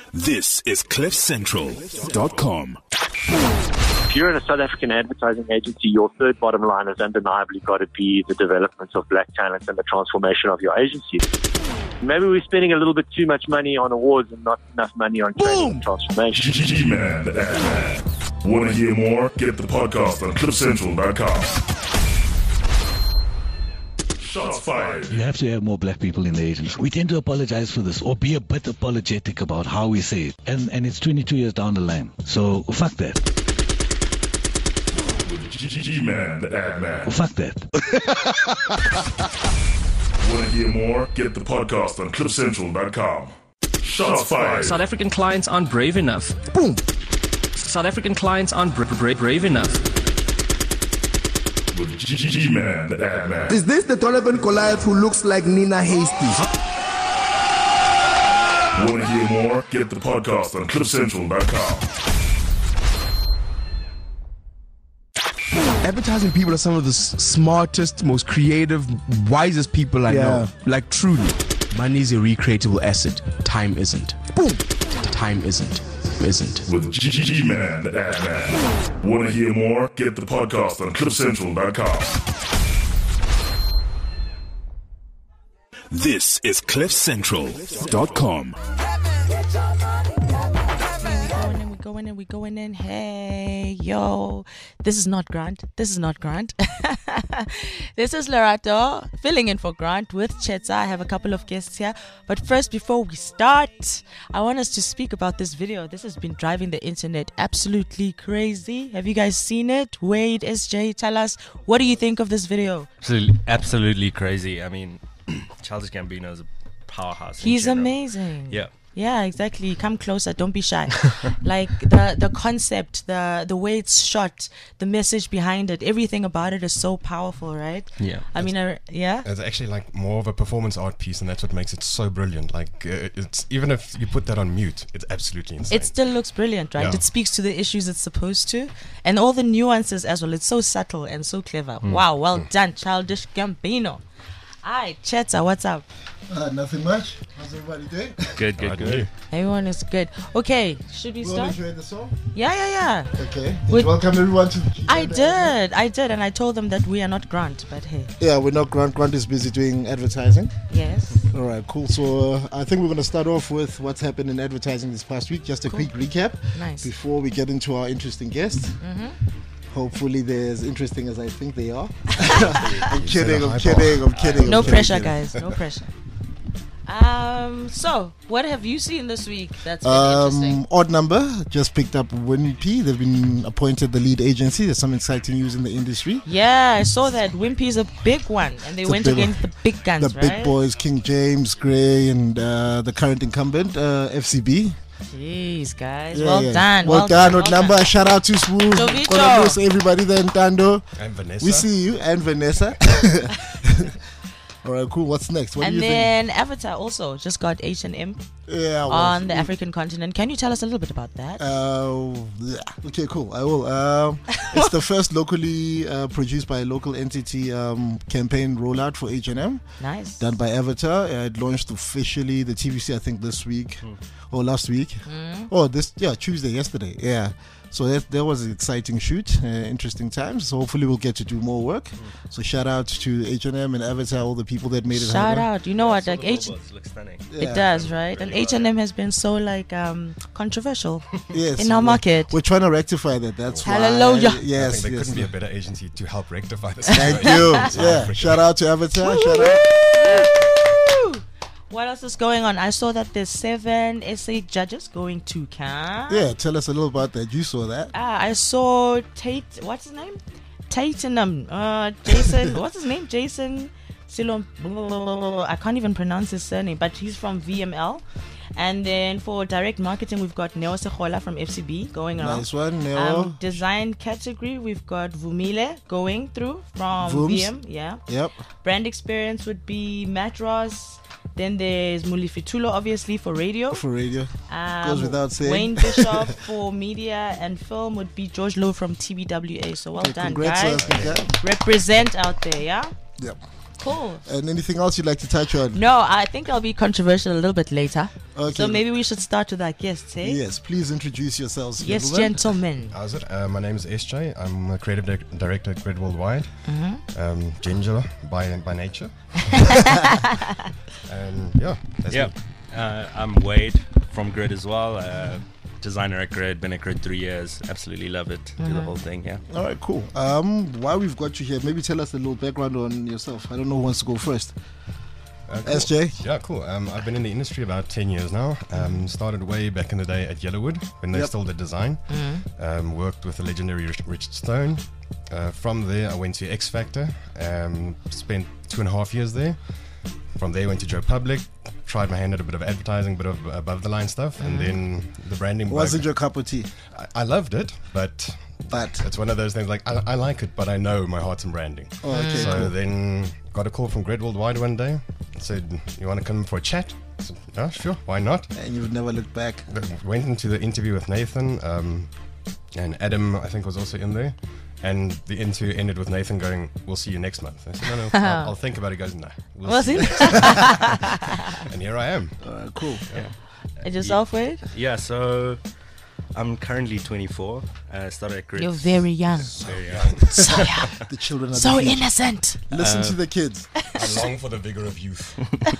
This is CliffCentral.com. If you're in a South African advertising agency, your third bottom line has undeniably got to be the development of black talent and the transformation of your agency. Maybe we're spending a little bit too much money on awards and not enough money on training and transformation. G-Man, the ad man. Want to hear more? Get the podcast on CliffCentral.com. Shots fired. You have to have more black people in the agency. We tend to apologize for this or be a bit apologetic about how we say it. And it's 22 years down the line. So fuck that. G-Man, the ad man. Fuck that. Want to hear more? Get the podcast on CliffCentral.com. Shots fired. South African clients aren't brave enough. Boom. South African clients aren't brave enough. With G-Man, the ad man. Is this the Donovan Goliath who looks like Nina Hasty? Want to hear more? Get the podcast on CliffCentral.com. Advertising people are some of the smartest, most creative, wisest people I know. Like truly. Money is a recreatable asset. Time isn't. Boom. Time isn't. With G-Man, the ad man. Want to hear more? Get the podcast on CliffCentral.com. This is CliffCentral.com. We going in. Hey, yo. This is not Grant. This is Lerato filling in for Grant with Chetza. I have a couple of guests here. But first, before we start, I want us to speak about this video. This has been driving the internet absolutely crazy. Have you guys seen it? Wade, SJ, tell us. What do you think of this video? Absolutely crazy. I mean, Childish Gambino is a powerhouse. He's amazing. Yeah. Yeah, exactly. Come closer. Don't be shy. Like the concept, the way it's shot, the message behind it, everything about it is so powerful, right? Yeah. It's actually like more of a performance art piece, and that's what makes it so brilliant. Like it's even if you put that on mute, it's absolutely insane. It still looks brilliant, right? Yeah. It speaks to the issues it's supposed to, and all the nuances as well. It's so subtle and so clever. Wow, well done, Childish Gambino. Hi, Chetza, what's up? Nothing much. How's everybody doing? Good. Everyone is good. Okay, should we You all start? enjoyed the song? Yeah. Okay. Welcome everyone to I did, and I told them that we are not Grant, but hey. Yeah, we're not Grant. Grant is busy doing advertising. Yes. All right, cool. So I think we're going to start off with what's happened in advertising this past week. Just a quick recap. Nice. Before we get into our interesting guests. Hopefully they're as interesting as I think they are. I'm kidding. No pressure, guys. No pressure. So what have you seen this week that's been interesting? Odd Number just picked up Wimpy. They've been appointed the lead agency. There's some exciting news in the industry. Yeah, I saw that. Wimpy's a big one, and they went against the big guns, the big boys, King James, Gray, and the current incumbent, FCB. Jeez, guys. Well done. Well done. Odd Number. Shout out to Smooth. Everybody there in Tando. And Vanessa. We see you. And Vanessa. All right, cool. What's next? What do you think? And then Avatar also just got H&M on the African continent. Can you tell us a little bit about that? Okay, cool. I will. It's the first locally produced by a local entity campaign rollout for H&M. Nice. Done by Avatar. It launched officially the TVC, I think, this week or last week. Tuesday, yesterday. Yeah. So that was an exciting shoot, interesting times. So hopefully we'll get to do more work. So shout out to H&M and Avatar, all the people that made it happen. Shout out. You know what? Like looks stunning. It does, right? And H&M has been so controversial yes, in our market. We're trying to rectify that. That's Hallelujah. why. Yes, I think there couldn't be a better agency to help rectify this. Thank you. Yeah. Shout out to Avatar. Shout out. What else is going on? I saw that there's 7 SA judges going to Cannes. Yeah, tell us a little about that. You saw that. I saw what's his name? Jason, what's his name? Jason Silom. I can't even pronounce his surname, but he's from VML. And then for direct marketing, we've got Neo Sekhola from FCB going around. Nice one, Neo. Design category, we've got Vumile going through from VM. Yeah. Yep. Brand experience would be Matt Ross. Then there's Mulifitulo, obviously, for radio. Goes without saying. Wayne Bishop for media and film would be George Lowe from TBWA. So well done, guys. Represent out there, yeah? Yep. Cool. And anything else you'd like to touch on? No, I think I'll be controversial a little bit later. Okay. So maybe we should start with our guests, eh? Yes, please introduce yourselves. Yes, gentlemen. gentlemen. How's it? My name is SJ. I'm a creative director at Grid Worldwide. Mm-hmm. Ginger by nature. And yeah, that's Yeah. me. I'm Wade from Grid as well. Designer at Grid, been at Grid 3 years. Absolutely love it. Do the whole thing, yeah. All right, cool. While we've got you here, maybe tell us a little background on yourself. I don't know who wants to go first. Cool. SJ? Yeah, cool. I've been in the industry about 10 years now. Started way back in the day at Yellowwood when they still did design. Worked with the legendary Richard Stone. From there, I went to X Factor. Spent 2.5 years there. From there, went to Joe Public. Tried my hand at a bit of advertising, bit of above the line stuff, and then the branding. Wasn't your cup of tea? I loved it, but it's one of those things like I like it, but I know my heart's in branding. Oh, okay, so cool. then got a call from Grid Worldwide one day. Said, "You want to come for a chat?" I said, "Yeah, sure, why not?" And you've never looked back. Went into the interview with Nathan, and Adam, I think, was also in there. And the interview ended with Nathan going, "We'll see you next month." I said, "No, I'll think about it." He goes, "No, we'll see." And here I am. Cool. Yeah. And yourself, Wade? Yeah, so I'm currently 24. Started at Grid. You're very young. Very young. So young. The children are So the future. innocent. Listen to the kids. I long for the vigor of youth.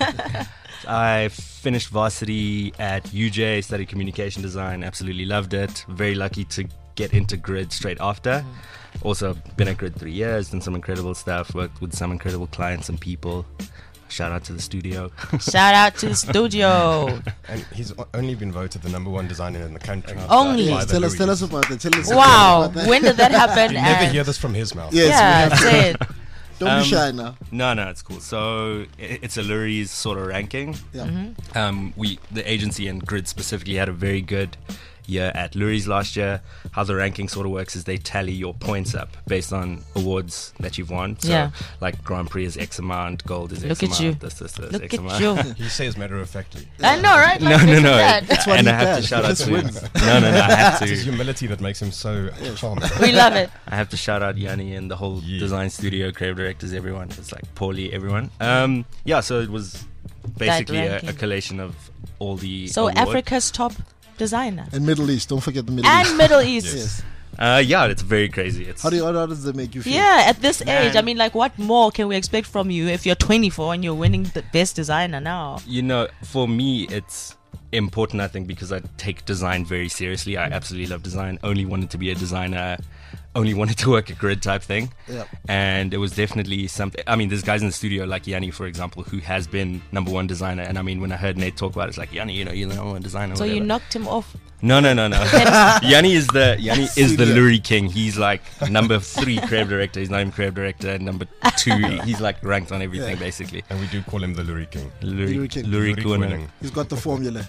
I finished varsity at UJ, studied communication design, absolutely loved it. Very lucky to get into Grid straight after. Also been at Grid 3 years, done some incredible stuff, worked with some incredible clients and people. Shout out to the studio. Shout out to the studio. And he's only been voted the #1 designer in the country. Only. by the Tell us Lorries. about that. Tell us Wow. about that. When did that happen? You never And- hear this from his mouth. Yes, yeah, we have. say it. Don't be shy now. No, it's cool. So it's a Lurie's sort of ranking. Yeah. The agency and Grid specifically had a very good year at Lurie's last year. How the ranking sort of works is they tally your points up based on awards that you've won. So Yeah. like Grand Prix is X amount, Gold is Look X at amount, you. this, Look X at amount. you. He says matter-of-factly. I know, right? Like, No. That's what And he I have does. to shout He out just to wins. No, I have It's his to. humility that makes him so charming. We love it. I have to shout out Yanni and the whole design studio, creative directors, everyone. It's like Paulie, everyone. So it was basically a ranking. collation of all the So awards. Africa's top designer. And Middle East. Don't forget the Middle East. And Middle East. Yes. It's very crazy. It's How does that make you feel? Yeah, at this age, I Man. mean, like, what more can we expect from you if you're 24 and you're winning the best designer now? For me, it's important, I think, because I take design very seriously. I absolutely love design. Only wanted to be a designer. Only wanted to work at Grid type thing. Yeah. And it was definitely something. I mean, there's guys in the studio like Yanni, for example, who has been #1 designer. And I mean, when I heard Nate talk about it, it's like, Yanni, you're the #1 designer. So whatever. you knocked him off. No. Yanni is the Senior. Lurie king. He's like #3 creative director. He's not even creative director. #2, he's like ranked on everything basically. And we do call him the Lurie King. Lurie King. Lurie Lurie Kuhn. Kuhn. He's got the formula.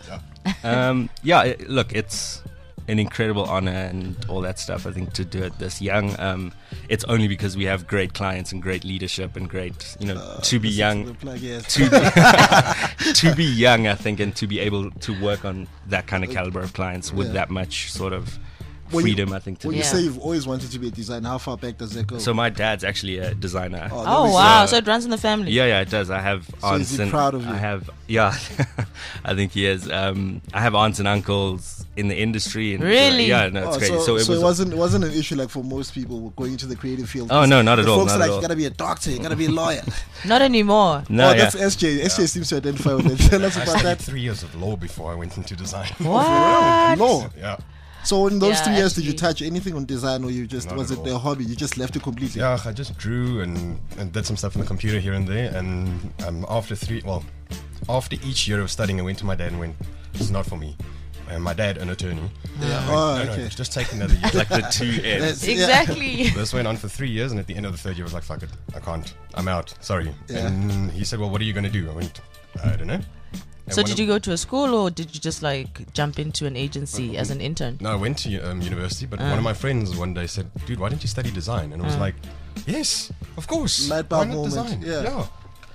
Look, it's an incredible honor and all that stuff. I think to do it this young, it's only because we have great clients and great leadership and great, to be young. The plug, yes. To be young, I think, and to be able to work on that kind of caliber of clients with that much sort of When you- freedom, I think. When you Yeah. say you've always wanted to be a designer, how far back does that go? So my dad's actually a designer. there Oh, we go. wow. So it runs in the family. Yeah, it does. I have aunts is he and proud of you? I have I think he is. I have aunts and uncles in the industry. And Really? Yeah, no, it's Oh, crazy. so it wasn't an issue like for most people going into the creative field. Oh, no, not at The all, Folks not are at like, all. you gotta be a doctor, you gotta be a lawyer. Not anymore. No, That's SJ. SJ seems to identify with it. Tell us I about studied that. 3 years of law before I went into design. What? Law. Yeah. So in those Yeah, 3 years, did you actually. touch anything on design, or you just Not was at it all. a hobby? You just left it completely. Yeah, I just drew and did some stuff on the computer here and there. And after each year of studying, I went to my dad and went, "This is not for me." And my dad, an attorney. Yeah. went, Oh, no, okay. just take another year. like the 2 ends. That's- yeah. Exactly. This went on for 3 years, and at the end of the third year, I was like, "Fuck it, I can't. I'm out. Sorry." Yeah. And he said, "Well, what are you going to do?" I went, "I don't know." And So one did of- you go to a school or did you just like jump into an agency as an intern? No, I went to university, but one of my friends one day said, "Dude, why don't you study design?" And I was like, "Yes, of course. Light Why bulb not moment, design?" yeah.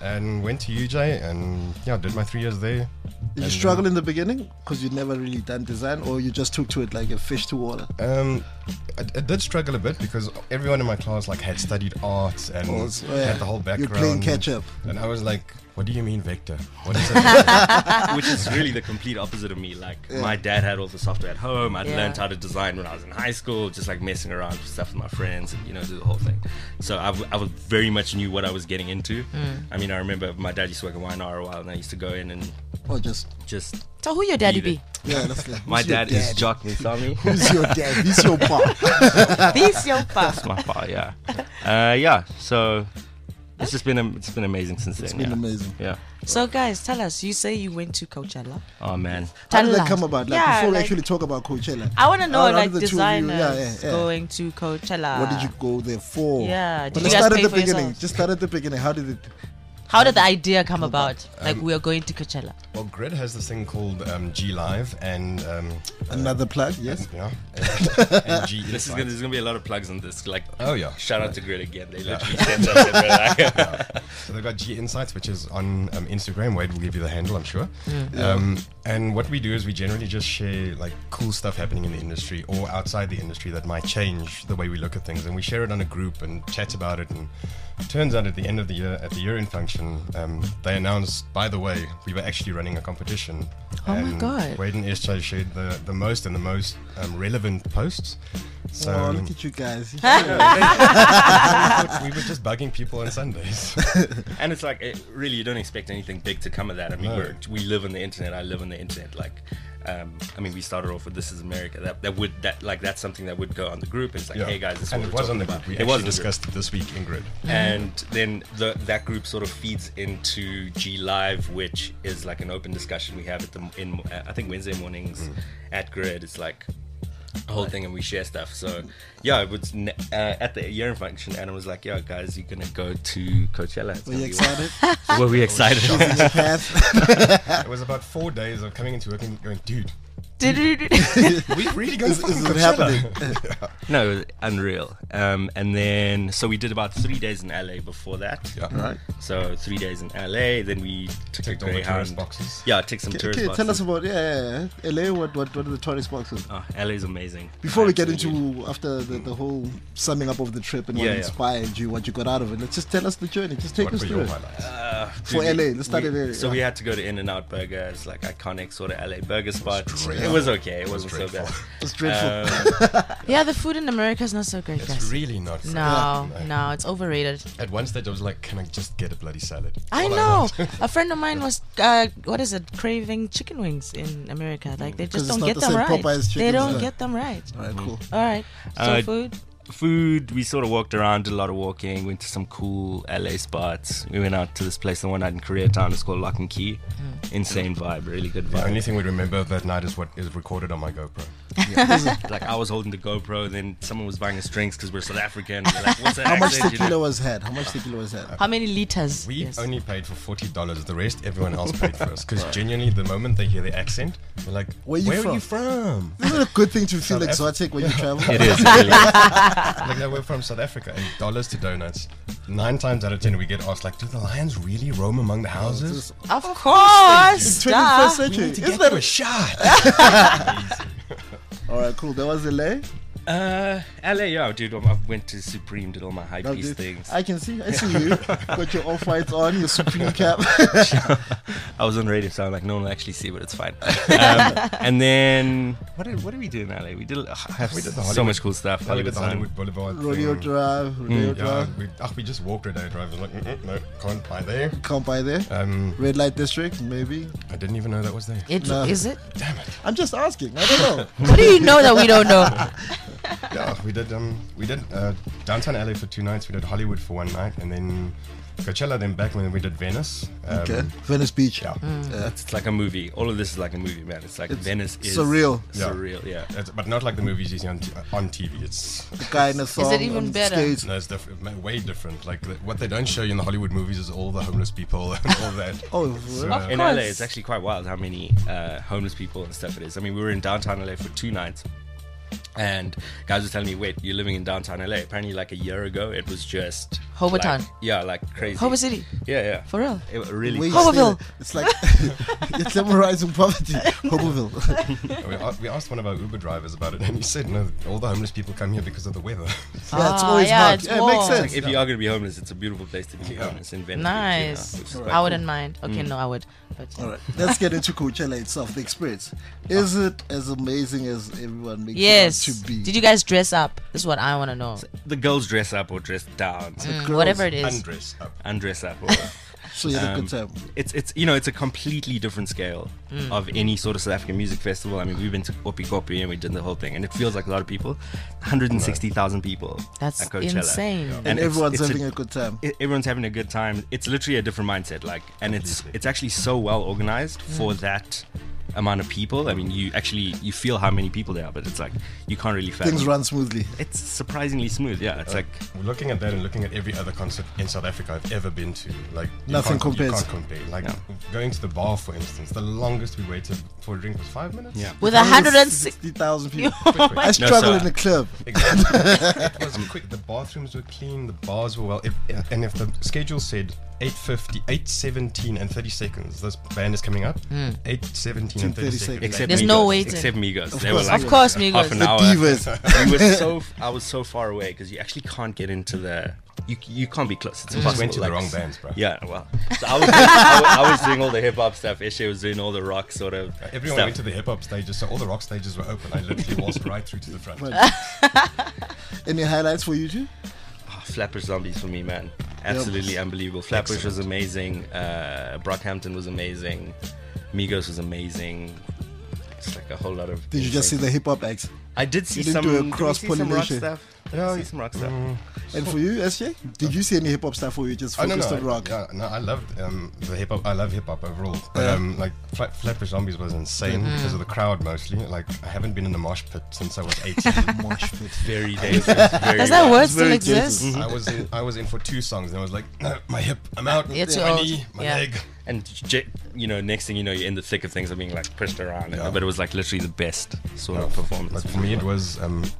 and went to UJ and did my 3 years there. Did you struggle in the beginning because you'd never really done design, or you just took to it like a fish to water? I did struggle a bit because everyone in my class had studied art and had the whole background. You're playing catch up, and I was like, "What do you mean vector? What is it?" Which is really the complete opposite of me. Like my dad had all the software at home. I'd learned how to design when I was in high school, just like messing around with stuff with my friends and do the whole thing. So I was very much knew what I was getting into. I mean, I remember my dad used to work at YNR a while, and I used to go in and just. So who your daddy be? Yeah, that's good. My dad is Jock Musami. Who's your dad? He's your pa. He's your pa. That's my pa. Yeah. So it's been amazing since then. It's been amazing. Yeah. So guys, tell us. You say you went to Coachella. Oh man. How did that come about? Before we actually talk about Coachella, I want to know designers going to Coachella. What did you go there for? Yeah. Did you guys pay for yourselves? Just start at the beginning. How did the idea come about? We are going to Coachella. Well, Grid has this thing called G Live, and another plug, yes. Yeah. And G there's gonna be a lot of plugs on this. Like, shout out to Grid again. They literally sent us. So they've got G Insights, which is on Instagram. Wade will give you the handle, I'm sure. And what we do is we generally just share like cool stuff happening in the industry or outside the industry that might change the way we look at things, and we share it on a group and chat about it. And it turns out at the end of the year, at the year-end function, they announced, by the way, we were actually running a competition. Oh my God. Wade and SJ shared the most relevant posts. So look at you guys. We were just bugging people on Sundays. And it's like, really, you don't expect anything big to come of that. I mean, we live on the internet. I live on the internet. Like, I mean, we started off with "This Is America." That's something that would go on the group. It's like, hey guys, this is what we're talking about. We actually discussed it this week in Grid. And then that group sort of feeds into G Live, which is like an open discussion we have I think Wednesday mornings at Grid. It's like a whole thing, and we share stuff. So it was at the year-end function, and I was like, guys, you're gonna go to Coachella. Were you excited? Were we excited? It was about 4 days of coming into work and going, dude, we really going to fucking Coachella. No, it was unreal. And then so we did about 3 days in LA before that. Right. So 3 days in LA, then we took a Greyhound. Boxes. Yeah, ticked some tourist boxes. Tell us about LA. What are the tourist boxes? Oh, LA is amazing. Before we get into after the whole summing up of the trip and what inspired you, what you got out of it, let's just tell us the journey. Just take us through it. For LA, let's start it there. So we had to go to In-N-Out Burger. It's like iconic sort of LA burger spot. It was okay. It wasn't so bad. It's dreadful. The food in America is not so great, guys. It's really not. No, it's overrated. At one stage, I was like, "Can I just get a bloody salad?" I know. A friend of mine was, craving chicken wings in America. Like they just don't get them right. They don't get them right. All right, cool. All right. So food, we sort of walked around, did a lot of walking, went to some cool LA spots. We went out to this place one night in Koreatown. It's called Lock and Key. Insane vibe, really good vibe. The only thing we remember of that night is what is recorded on my GoPro. Like I was holding the GoPro, then someone was buying us drinks because we're South African. We're like, what's that? How much tequila was had? How many liters? We only paid for $40. The rest, everyone else paid for us. Because genuinely, the moment they hear the accent, they're like, where are you from? Isn't it a good thing to feel exotic when you travel? It is, really. Like, no, we're from South Africa, and dollars to donuts. 9 times out of 10, we get asked, like, do the lions really roam among the houses? Of course. 21st century. Is that a shot? All right, cool. That was LA. LA, dude. I went to Supreme, did all my high piece things. I see you. Got your off-whites on, your Supreme cap. I was on radio, so I'm like, no one will actually see, but it's fine. And then what did we do in LA? We did so much cool stuff. We did the Hollywood Boulevard Rodeo Drive. We just walked Rodeo Drive. I was like, no, can't buy there. Can't buy there. Red Light District, maybe. I didn't even know that was there. Is it? Damn it! I'm just asking. I don't know. What do you know that we don't know? Yeah, we did downtown LA for 2 nights. We did Hollywood for 1 night, and then Coachella. Then back when we did Venice. Venice Beach. Yeah, it's like a movie. All of this is like a movie, man. It's like Venice is surreal. Surreal, yeah. But not like the movies you see on TV. It's the guy in the song. Is it even better? Skates. No, it's different. Way different. Like what they don't show you in the Hollywood movies is all the homeless people and all that. So, in LA, it's actually quite wild how many homeless people and stuff it is. I mean, we were in downtown LA for 2 nights. And guys were telling me, wait, you're living in downtown LA. Apparently, like a year ago, it was just Hoboton. Like crazy. Hobo City. Yeah. For real. It really. Wait, Hoboville. It's like you're glamorizing poverty. Hoboville. We asked one of our Uber drivers about it, and he said, "No, all the homeless people come here because of the weather." Yeah, it's always hot. it's Yeah, it makes warm. sense. If you are going to be homeless, it's a beautiful place to be homeless in Venice. Nice. which is quite I wouldn't mind. Okay, no, I would. But All right, let's get into Coachella itself, the experience. Is it as amazing as everyone makes yes. it out to be? Did you guys dress up? This is what I want to know. The girls dress up or dress down. Whatever it is. Undress up. Or, So you had a good time. it's it's a completely different scale of any sort of South African music festival. I mean, we've been to Kopi Kopi and we did the whole thing, and it feels like a lot of people. 160,000 people. That's at Coachella. insane. And everyone's having a good time. Everyone's having a good time. It's literally a different mindset, and it's actually so well organized for that amount of people. I mean, you feel how many people there are, but it's like you can't really fathom. Things run smoothly. It's surprisingly smooth. Yeah, it's like We're looking at that and looking at every other concert in South Africa I've ever been to. Like Nothing you compares. can't compare. Like going to the bar, for instance, the longest we waited for a drink was 5 minutes. Yeah. With 160. 60,000 people. Oh my I struggle in the club. Exactly. It was quick. The bathrooms were clean. The bars were well. And if the schedule said 8:50, 8:17 and 30 seconds, this band is coming up. 8:17 and 30 seconds. except There's Migos, no waiting. Except Migos. Of They course, were like Of course, Migos. half an The hour. divas. I was so far away because you actually can't get into the. You can't be close. It's You impossible. just went to the like, wrong bands, bro. Yeah, well, so I was doing all the hip hop stuff. Ishe was doing all the rock sort of Everyone stuff. went to the hip hop stages, so all the rock stages were open. I literally walked right through to the front. Any highlights for you two? Flatbush Zombies for me, man. Absolutely unbelievable. Flatbush was amazing. Brockhampton was amazing. Migos was amazing. It's like a whole lot of. Did you just see the hip hop acts? I did see You didn't some. do a did we see cross-pollination? some rock stuff. I see some rock stuff. And for you, SJ? Did you see any hip hop stuff or you just Oh, no, focused no, on rock? Yeah, no, I loved the hip hop. I love hip hop overall. But like Flatbush Zombies was insane because of the crowd mostly. Like I haven't been in the mosh pit since I was 18. Mosh pit. Very dangerous. Very Does that wild. word still very exist? I was in for 2 songs and I was like, no, my hip, I'm out. It's my your old. knee, my Yeah. leg. And next thing you know, you're in the thick of things are being like pushed around. But it was like literally the best sort of performance. Like for me, it was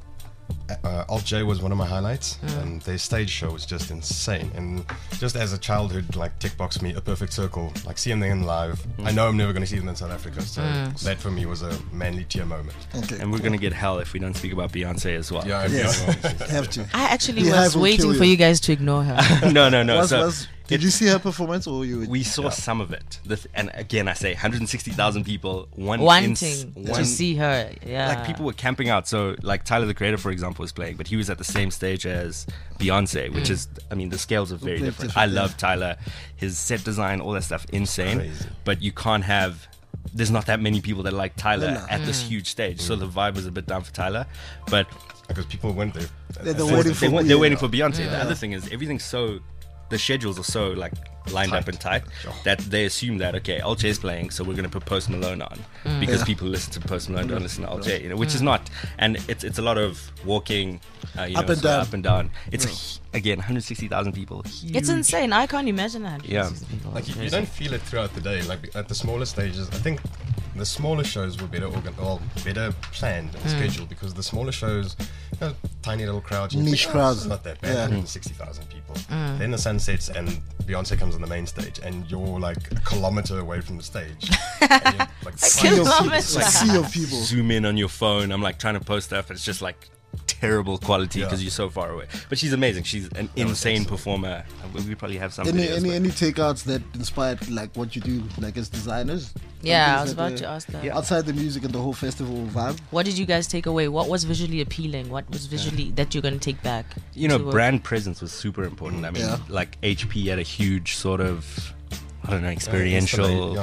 Alt J was one of my highlights, and their stage show was just insane. And just as a childhood, like tick box me, A Perfect Circle, like seeing them live. I know I'm never going to see them in South Africa, so that for me was a manly tear moment. Okay. And we're gonna get hell if we don't speak about Beyonce as well. Yeah, Yes, yeah. have to. I actually Beehive was will waiting kill for you. you guys to ignore her. No. Did you see her performance or you? We saw some of it. And again, I say 160,000 people Wanting to see her. Yeah. Like people were camping out. So like Tyler the Creator, for example, was playing, but he was at the same stage as Beyonce, which is, I mean, the scales are very Very different. different, I love Tyler, his set design, all that stuff, insane. Crazy. But you can't have. There's not that many people that like Tyler at this huge stage, so the vibe was a bit down for Tyler. But Because people went there. They're waiting for they're waiting for Beyonce. The other thing is everything's so. The schedules are so like lined up and tight that they assume that okay, Alt J is playing, so we're going to put Post Malone on because people listen to Post Malone, don't listen to Alt J, which is not. And it's a lot of walking, Up and down. up and down. It's again 160,000 people. It's insane. I can't imagine that. Yeah. Like you don't feel it throughout the day. Like at the smaller stages, I think the smaller shows were better better planned and scheduled because the smaller shows, tiny little crowds, Niche think, crowds. it's not that bad. Yeah. 160,000 people. Then the sun sets and Beyonce comes on the main stage, and you're like a kilometer away from the stage. And you're, like, sea of people. Kilometer. It's like sea of people. Zoom in on your phone. I'm like trying to post stuff, and it's just like terrible quality because you're so far away. But she's amazing. She's an insane performer. We probably have some videos, but- Any takeouts that inspired like what you do like as designers? Yeah, Things I was that, about to ask that. Outside the music and the whole festival vibe. What did you guys take away? What was visually appealing? What was visually that you're going to take back? You know, to, brand presence was super important. I mean, Yeah. like HP had a huge sort of, I don't know, experiential.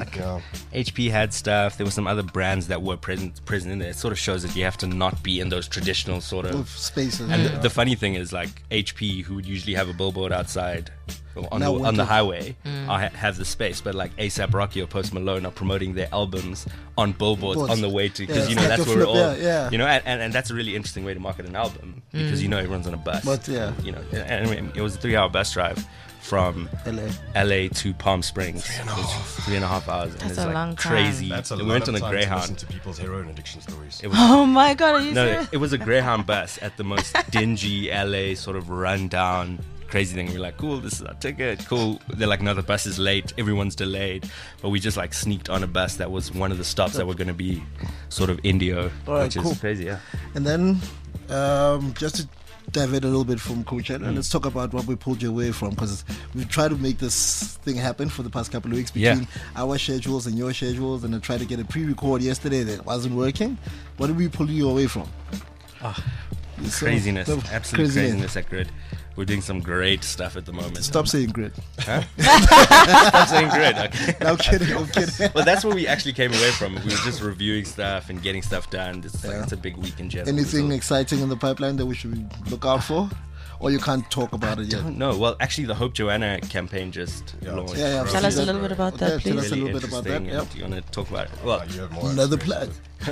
HP had stuff. There were some other brands that were present in there. It sort of shows that you have to not be in those traditional sort Of of. spaces. And the funny thing is, like HP, who would usually have a billboard outside on Now the want to- highway, have the space. But like ASAP Rocky or Post Malone are promoting their albums on billboards Boards. on the way to, Yeah, because it's you know like that's a where it flip, all, yeah. you know, and that's a really interesting way to market an album because you know everyone's on a bus. But, yeah. you know, and it was a 3-hour bus drive from LA to Palm Springs. 3.5 hours. And That's it's a like long time. crazy. That's a we lot went of on a time to listen Greyhound. to people's heroin addiction stories. It was, Oh my god, are you no, serious? it was a Greyhound bus at the most dingy LA sort of rundown crazy thing. We're like, cool, this is our ticket. Cool. They're like, no, the bus is late. Everyone's delayed. But we just like sneaked on a bus that was one of the stops that were going to be sort of Indio, which is crazy. Yeah. And then just to divert a little bit from Coachella, and let's talk about what we pulled you away from, because we've tried to make this thing happen for the past couple of weeks between our schedules and your schedules, and I tried to get a pre-record yesterday that wasn't working. What did we pull you away from? Craziness, absolute craziness at Grid. We're doing some great stuff at the moment. Stop saying Grid. Huh? Stop saying Grid. Okay. No, I'm kidding. Well, that's where we actually came away from. We were just reviewing stuff and getting stuff done. It's a big week in general. Anything exciting in the pipeline that we should look out for? Or you can't talk about it yet? No. Well, actually, the Hope Joanna campaign just launched. Tell us a little bit about that, please. Tell us a little bit about that. Do you want to talk about it? Well, you have more another plug.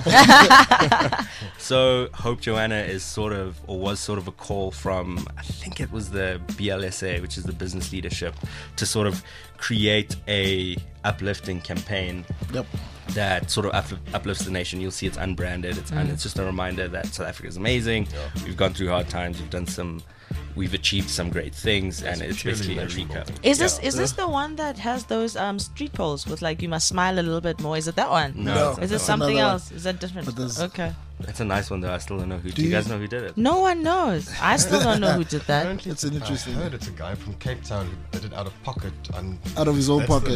So Hope Joanna is was sort of a call from, I think it was the BLSA, which is the business leadership, to sort of create a uplifting campaign that sort of uplifts the nation. You'll see it's unbranded. It's just a reminder that South Africa is amazing. We've gone through hard times. We've achieved some great things, and it's basically a recap. Is this the one that has those street poles with like you must smile a little bit more? Is it that one? No. Is it something else? Is that different? Okay. That's a nice one though. I still don't know who. Do you guys know who did it? No one knows. I still don't know who did that. Apparently it's an interesting. I heard it's a guy from Cape Town who did it out of pocket. Out of his own pocket.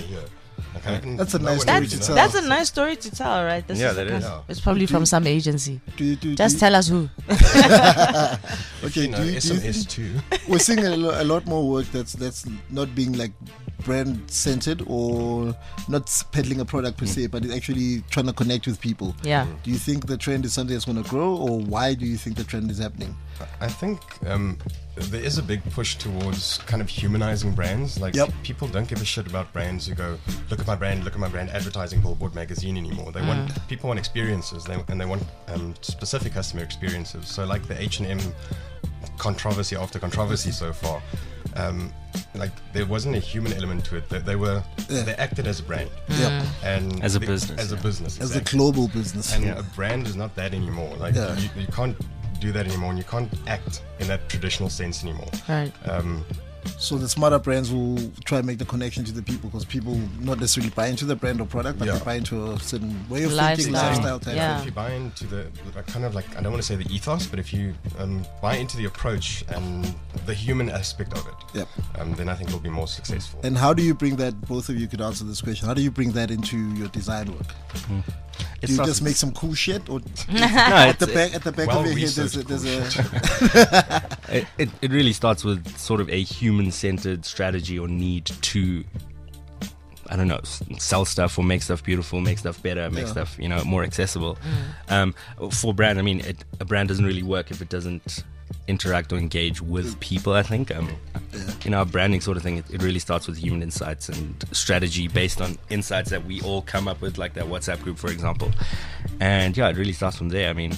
That's a nice story to tell. That's a nice story to tell, right? That is. It's probably from some agency. Just tell us who. Okay. SMS too. We're seeing a lot more work that's not being like brand centered or not peddling a product per se, but it's actually trying to connect with people. Yeah. Do you think the trend is something that's going to grow, or why do you think the trend is happening? I think there is a big push towards kind of humanizing brands. Like people don't give a shit about brands who go, look at my brand, advertising Billboard magazine anymore. They want people want experiences, and they want specific customer experiences. So like the H&M controversy after controversy so far, like there wasn't a human element to it. They acted as a brand, and as a business, exactly. As a global business, and a brand is not that anymore. Like you can't do that anymore, and you can't act in that traditional sense anymore. Right. So the smarter brands will try and make the connection to the people, because people not necessarily buy into the brand or product, but they buy into a certain way of thinking, lifestyle type. If you buy into the kind of like, I don't want to say the ethos, but if you buy into the approach and the human aspect of it, then I think we'll be more successful. And how do you bring that? Both of you could answer this question. How do you bring that into your design work? Do you just make some cool shit, or at the back of your head there's a it really starts with sort of a human-centered strategy or need to, I don't know, sell stuff or make stuff beautiful, make stuff better, make stuff more accessible. For brand, I mean, a brand doesn't really work if it doesn't interact or engage with people. I think our branding sort of thing, it really starts with human insights and strategy based on insights that we all come up with, like that WhatsApp group, for example. And it really starts from there. I mean,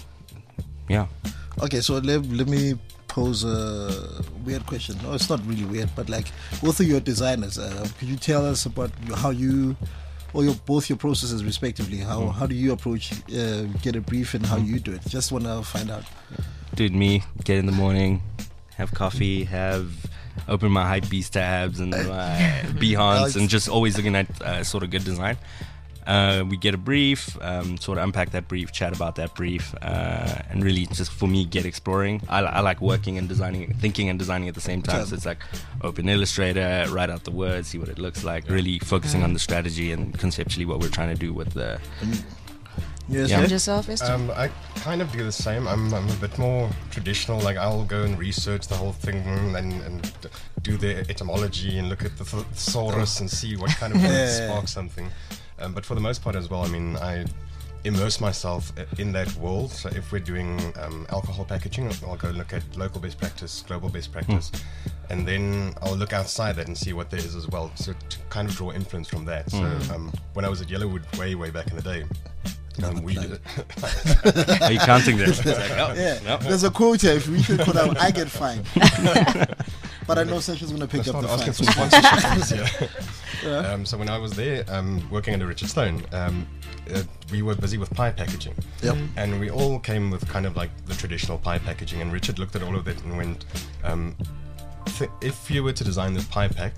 okay, so let me pose a weird question. No, it's not really weird, but like both of your designers, could you tell us about how you, or both your processes respectively, how do you approach get a brief and how you do it? Just want to find out. Dude, me get in the morning, have coffee, open my Hypebeast tabs and my Behance, and just always looking at sort of good design. We get a brief, sort of unpack that brief, chat about that brief, and really just for me get exploring. I like working and designing, thinking and designing at the same time. So it's like open Illustrator, write out the words, see what it looks like, really focusing on the strategy and conceptually what we're trying to do with the... yourself, I kind of do the same. I'm a bit more traditional. Like I'll go and research the whole thing and do the etymology and look at the thesaurus and see what kind of words spark something. But for the most part as well, I mean, I immerse myself in that world. So if we're doing alcohol packaging, I'll go look at local best practice, global best practice, and then I'll look outside that and see what there is as well. So to kind of draw influence from that. So when I was at Yellowwood way back in the day, we did it. Are you counting this? There's a quote here: if we should put out, I get fined. But I know Sasha's going to pick up the asking fine. for sponsorship. So when I was there working under Richard Stone, we were busy with pie packaging. And we all came with kind of like the traditional pie packaging, and Richard looked at all of it and went, if you were to design this pie pack,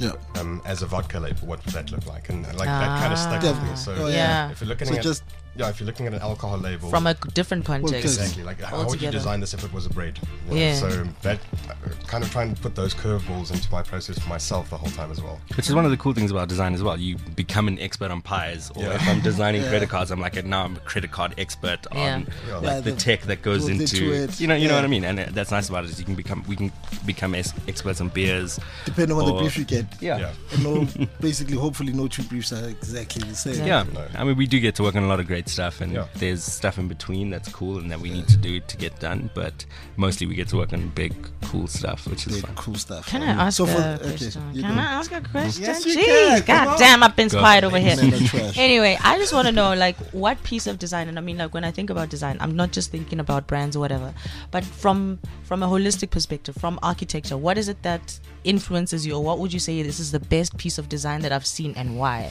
as a vodka label, what would that look like? And like that kind of stuck with me. So if you're looking at if you're looking at an alcohol label from a different context, exactly. Like how would you design this if it was a bread? So that kind of trying to put those curveballs into my process for myself the whole time as well. Which is one of the cool things about design as well. You become an expert on pies, or if I'm designing credit cards, I'm like, now I'm a credit card expert on like the tech that goes into it. You know what I mean? And that's nice about it is we can become experts on beers. Depending on the brief you get. And basically, hopefully, no two briefs are exactly the same. I mean, we do get to work on a lot of great stuff, and there's stuff in between that's cool and that we need to do to get done, but mostly we get to work on big cool stuff, which is fun. Cool stuff. Can I ask a question? Can I ask a question? Yes, you Jeez, can. God damn, I've been quiet over here. Trash. Anyway, I just want to know, like, what piece of design, and I mean, like, when I think about design, I'm not just thinking about brands or whatever, but from a holistic perspective, from architecture, what is it that influences you, or what would you say this is the best piece of design that I've seen, and why?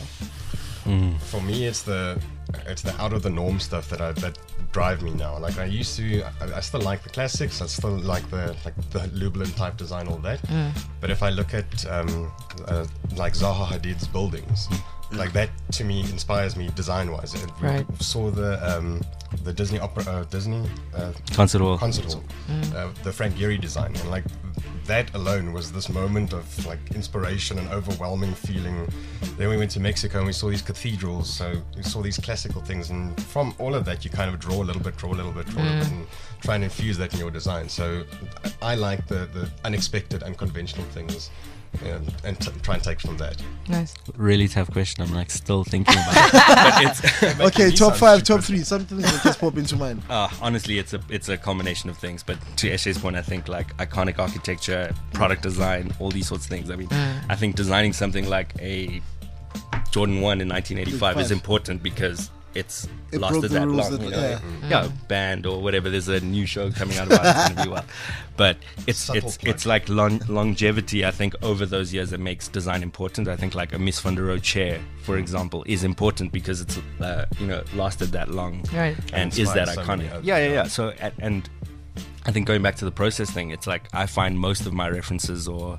For me, it's the out of the norm stuff that drive me now. Like I used to, I still like the classics. I still like the Lublin type design, all that. But if I look at like Zaha Hadid's buildings, like that to me inspires me design wise. We saw the Disney concert hall, the Frank Gehry design, and like that alone was this moment of like inspiration and overwhelming feeling. Then we went to Mexico and we saw these cathedrals, so we saw these classical things, and from all of that you kind of draw a little bit, and try and infuse that in your design. So I like the unexpected, unconventional things, and try and take from that. Nice. Really tough question. I'm like still thinking about it. But okay, top 5, top 3, something that just pop into mind. Honestly, it's a combination of things. But to Eshe's point, I think like iconic architecture, product design, all these sorts of things. I mean, I think designing something like a Jordan 1 in 1985 is important because it lasted that long, band or whatever. There's a new show coming out about it. It's gonna be wild. But it's like longevity. I think over those years that makes design important. I think like a Mies van der Rohe chair, for example, is important because it's lasted that long, and is that iconic. So and I think going back to the process thing, it's like I find most of my references or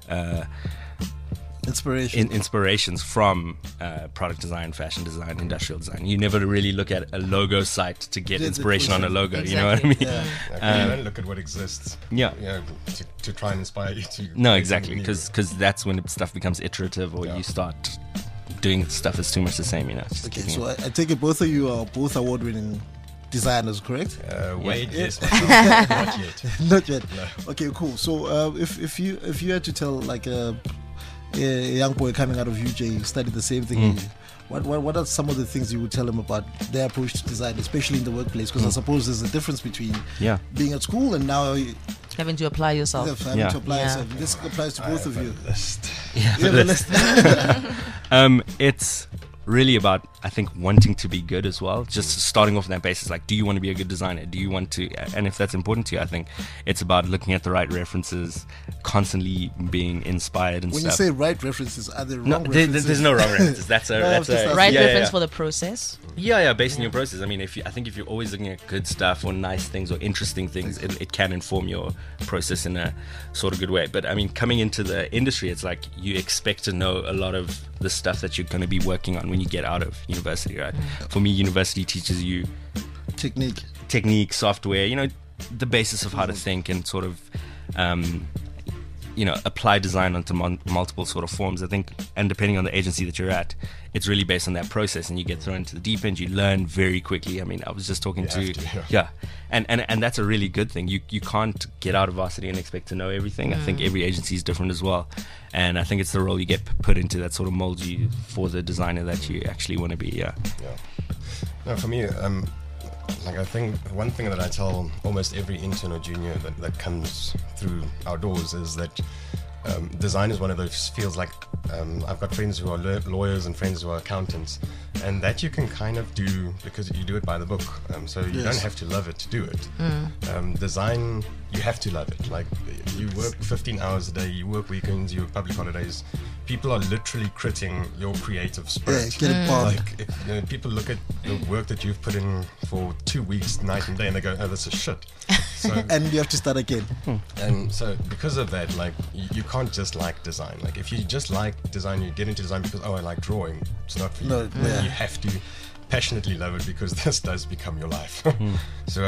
inspirations from product design, fashion design, industrial design. You never really look at a logo site to get inspiration on a logo. Exactly. You know what I mean? You don't look at what exists. To try and inspire you to. No, exactly, because that's when stuff becomes iterative, or you start doing stuff that's too much the same. Okay, so I take it both of you are both award-winning designers, correct? Wait, yes, not yet. No. Okay, cool. So if you had to tell like a young boy coming out of UJ, studied the same thing as you, what are some of the things you would tell him about their approach to design, especially in the workplace? Because I suppose there's a difference between being at school and now having to apply yourself. This applies to both of you. It's really about, I think, wanting to be good as well. Just starting off on that basis, like, do you want to be a good designer? Do you want to, and if that's important to you, I think it's about looking at the right references, constantly being inspired and when stuff. When you say right references, are there wrong references? There's no wrong references. That's a right reference for the process. Based on your process. I mean, I think if you're always looking at good stuff or nice things or interesting things, it can inform your process in a sort of good way. But I mean, coming into the industry, it's like you expect to know a lot of the stuff that you're going to be working on when you get out of university, right? For me, university teaches you technique, software, the basis of how to think and sort of apply design onto multiple sort of forms. I think, and depending on the agency that you're at, it's really based on that process, and you get thrown into the deep end. You learn very quickly. I mean, I was just talking and that's a really good thing. You can't get out of varsity and expect to know everything. I think every agency is different as well, and I think it's the role you get put into that sort of mold you for the designer that you actually want to be. No, for me, I think one thing that I tell almost every intern or junior that comes through our doors is that design is one of those fields. Like I've got friends who are lawyers and friends who are accountants, and that you can kind of do because you do it by the book. So you don't have to love it to do it. Design, you have to love it. Like you work 15 hours a day, you work weekends, you work public holidays. people are literally critting your creative spirit. Yeah, get it bombed. Like, people look at the work that you've put in for 2 weeks, night and day, and they go, "Oh, this is shit." So, and you have to start again. And so, because of that, like, you can't just like design. Like, if you just like design, you get into design because, oh, I like drawing. It's not for you. No, yeah. You have to passionately love it because this does become your life. So,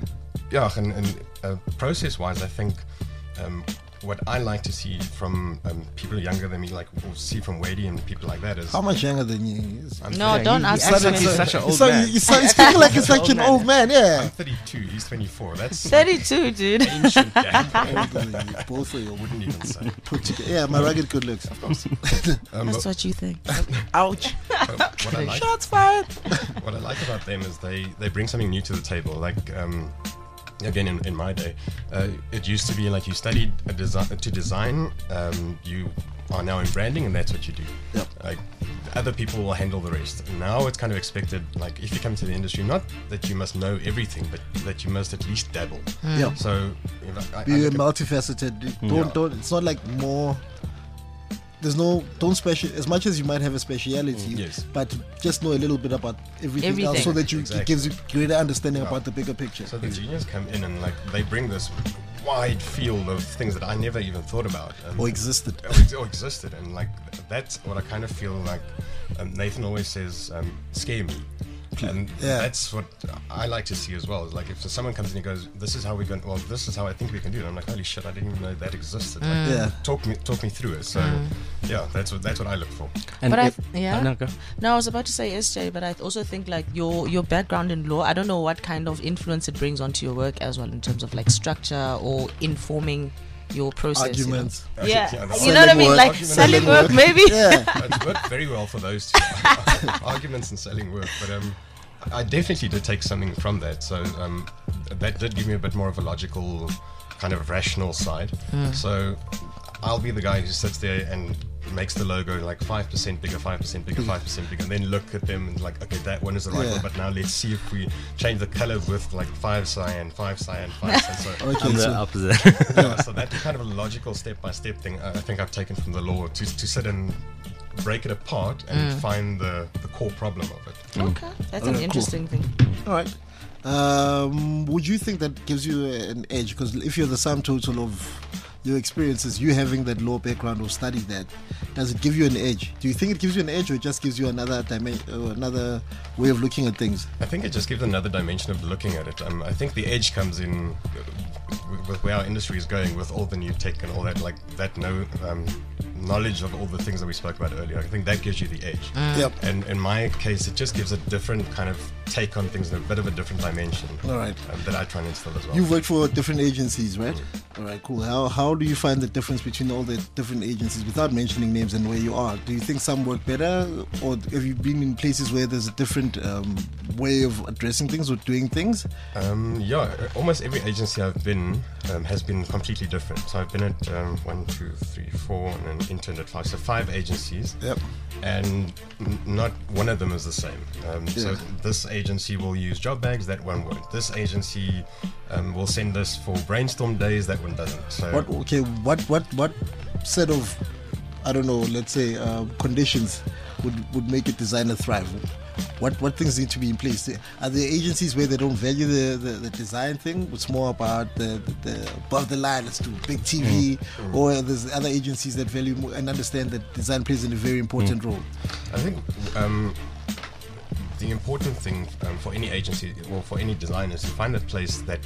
process-wise, I think what I like to see from people younger than me, like, or see from Wadey and people like that, is how much younger than you? No, don't ask him. He's such an old man. He's speaking like he's such an old man. Yeah. I'm 32. He's 24. That's 32, dude. ancient gap. Both of you Wouldn't even say. put together. Yeah, my rugged good looks. Of course. That's what you think. Ouch. What I like, Shots fired. what I like about them is they bring something new to the table. Like, again, in my day, it used to be like you studied to design, you are now in branding, and that's what you do. Yep. Like, other people will handle the rest. Now it's kind of expected, like, if you come to the industry, not that you must know everything, but that you must at least dabble. Yeah. So, Be multifaceted. Don't. It's not like more. Don't special as much as you might have a speciality, yes, but just know a little bit about everything. Else so that it gives you greater understanding about the bigger picture. So the juniors come in and, like, they bring this wide field of things that I never even thought about or existed, and, like, that's what I kind of feel like. Nathan always says, "Scare me." And that's what I like to see as well. Is like, if someone comes in and goes, "This is how we're going." Well, this is how I think we can do it. I'm like, "Holy shit! I didn't even know that existed." Like, talk me through it. So that's what I look for. And but I was about to say SJ, but I also think, like, your background in law, I don't know what kind of influence it brings onto your work as well, in terms of, like, structure or informing your process. Arguments. Yeah, you know what I mean? Like, selling work, maybe. Yeah. It's worked very well for those two. Arguments and selling work. But I definitely did take something from that. So that did give me a bit more of a logical, kind of rational side. So I'll be the guy who sits there and makes the logo like 5% bigger, 5% bigger, 5% bigger, and then look at them and, like, okay, that one is the right one, but now let's see if we change the color with, like, 5 cyan, 5 cyan, 5 cyan. So I'm the opposite. So that's kind of a logical step-by-step thing I think I've taken from the law to sit and break it apart and find the core problem of it. Okay, that's an interesting thing. All right. Would you think that gives you an edge? Because if you're the sum total of your experiences, you having that law background or studied that, does it give you an edge? Do you think it gives you an edge, or it just gives you another another way of looking at things? I think it just gives another dimension of looking at it. I think the edge comes in with where our industry is going, with all the new tech and all that, like that knowledge of all the things that we spoke about earlier. I think that gives you the edge. Yep. And in my case, it just gives a different kind of take on things in a bit of a different dimension. All right. That I try and instill as well. You've worked for different agencies, right? All right, cool. How do you find the difference between all the different agencies, without mentioning names, and where you are? Do you think some work better, or have you been in places where there's a different way of addressing things or doing things? Almost every agency I've been has been completely different. So I've been at 1, 2, 3, 4, and then interned at 5. So 5 agencies. Yep. And not one of them is the same. So this agency will use job bags, that one won't. This agency will send us for brainstorm days, that one doesn't. So what set of, I don't know, let's say conditions would make a designer thrive? What things need to be in place? Are there agencies where they don't value the design thing? It's more about the above the line, let's do big TV, or there's other agencies that value more and understand that design plays a very important role? I think the important thing for any agency or for any designer is to find a place that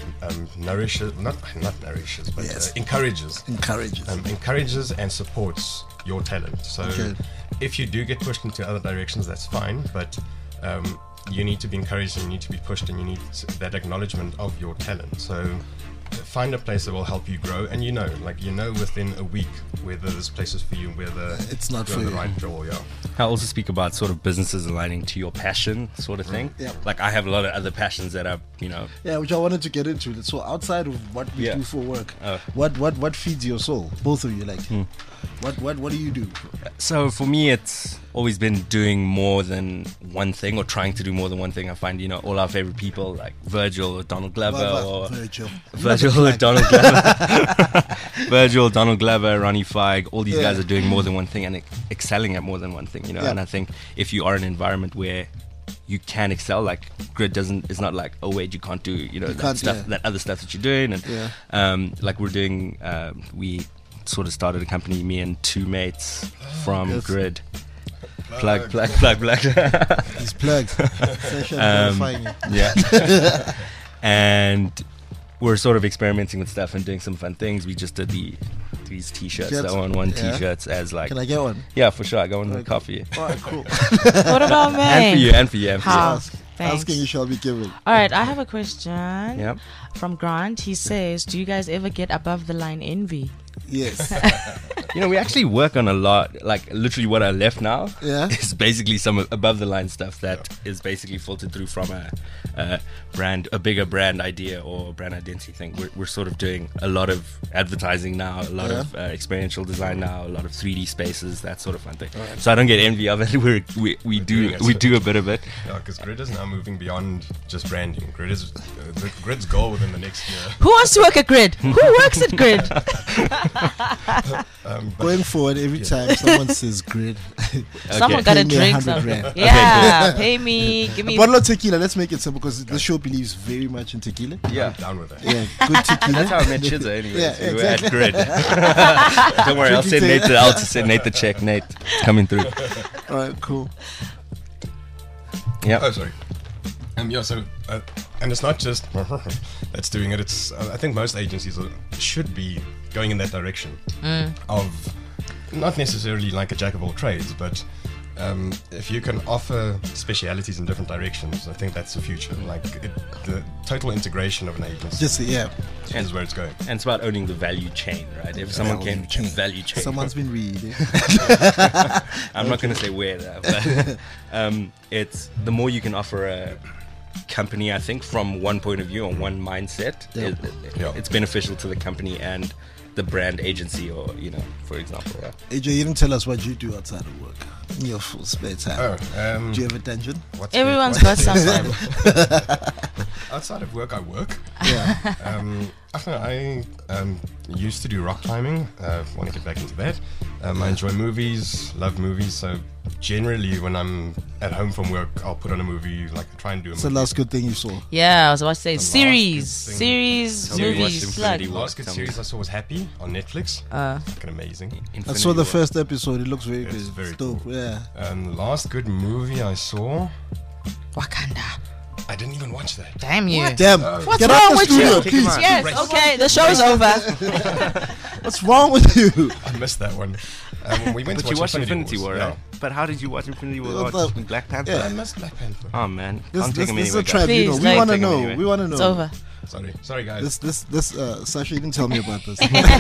encourages and supports your talent. So if you do get pushed into other directions, that's fine, but you need to be encouraged and you need to be pushed, and you need that acknowledgement of your talent. So find a place that will help you grow, and within a week whether this place is for you, whether it's not for the you. right draw. I also speak about sort of businesses aligning to your passion, sort of thing. Yeah. Like, I have a lot of other passions that are, which I wanted to get into. So outside of what we do for work, what feeds your soul? Both of you, like, what do you do? So for me, it's always been doing more than one thing, or trying to do more than one thing. I find, all our favorite people like Virgil or Donald Glover or Virgil. Donald Glover, Virgil, Donald Glover, Ronnie Feig. All these guys are doing more than one thing and excelling at more than one thing. You know, and I think if you are in an environment where you can excel, like Grid is not like, oh wait, you can't do that other stuff that you're doing, and like we're doing, we sort of started a company, me and two mates from Grid. Plug. He's plugged. Yeah. And we're sort of experimenting with stuff and doing some fun things. We just did these t-shirts, that one t-shirts as like. Can I get one? Yeah, for sure. I got one in the car for you. Alright, cool. What about me? And for you. Asking you shall be given. All right, I have a question from Grant. He says, do you guys ever get above the line envy? Yes. You know, we actually work on a lot. Like literally what I left now is basically some above the line stuff that is basically filtered through from a bigger brand idea or brand identity thing. We're sort of doing a lot of advertising now, a lot of experiential design now, a lot of 3D spaces, that sort of fun thing. Right. So I don't get envy of it. We do a bit of it. Yeah, because Grid is now moving beyond just branding. Grid is Grid's goal within the next year. Who wants to work at Grid? Who works at Grid? Going forward, every time someone says Grid, someone got to drink something. Yeah, pay me, give me a bottle of tequila. Let's make it simple because this show believes very much in tequila. Yeah, I'm down with that. Yeah, good tequila. That's how I met Chizza anyway. Yeah, so we were at Grid. Don't worry, I'll send Nate the check. Nate, coming through. All right, cool. Yeah. Oh, sorry. So, and it's not just that's doing it. It's I think most agencies should be going in that direction of not necessarily like a jack of all trades, but if you can offer specialities in different directions, I think that's the future. Like the total integration of an agency. Is where it's going. And it's about owning the value chain, right? If someone can value chain. Someone's been reading. I'm not going to say where, but it's the more you can offer a company, I think, from one point of view and one mindset, it's beneficial to the company and the brand agency, or for example. AJ, you didn't tell us what you do outside of work in your full spare time. Do you have a dungeon? Everyone's got something. Outside of work, I work. Yeah. I used to do rock climbing. Want to get back into that. I enjoy movies, love movies. So generally, when I'm at home from work, I'll put on a movie. Like try and do a movie. What's the last good thing you saw? Yeah, I was about to say series, movies. The last good series I saw was Happy on Netflix. Fucking amazing. I saw the first episode. It looks very good. It's very dope. Cool. Yeah. The last good movie I saw, Wakanda. I didn't even watch that. Damn you. Damn. What's Get wrong out the with studio, you? please. Yes, okay, the show's over. What's wrong with you? I missed that one. We went but to you watched Infinity War, right? But how did you watch Infinity War? Black Panther? Yeah, I missed Black Panther. Oh man, this is a tribunal. We want to know. We want to know. It's over. Sorry guys. Sasha, you didn't tell me about this.